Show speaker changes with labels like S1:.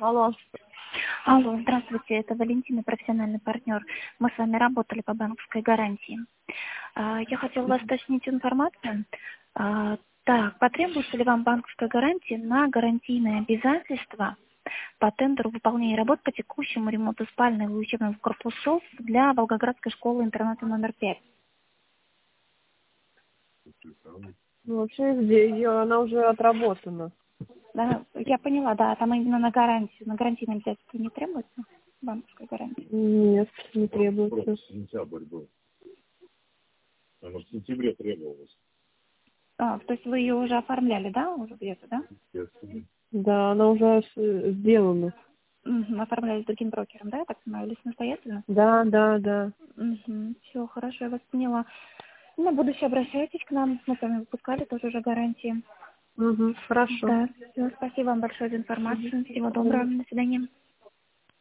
S1: Алло.
S2: Алло, здравствуйте, это Валентина, профессиональный партнер. Мы с вами работали по банковской гарантии. Я хотела у вас уточнить информацию. Так, потребуется ли вам банковская гарантия на гарантийные обязательства по тендеру выполнения работ по текущему ремонту спальных и учебных корпусов для Волгоградской школы-интерната номер 5?
S1: Ну, вообще, она уже отработана.
S2: Да, я поняла, да, там именно на гарантию, на гарантийные обязательства не требуется банковская гарантия?
S1: Нет, не требуется.
S3: Просто сентябрь был. Она в сентябре требовалась.
S2: То есть вы ее уже оформляли, да, уже где-то, да?
S3: Естественно.
S1: Да, она уже сделана.
S2: Оформляли с другим брокером, да, я так понимаю, или самостоятельно?
S1: Да, да, да.
S2: Все, хорошо, я вас поняла. На будущее обращайтесь к нам, мы с вами выпускали тоже уже гарантии.
S1: Угу, хорошо.
S2: Да, все, спасибо вам большое за информацию. Всего доброго, до свидания.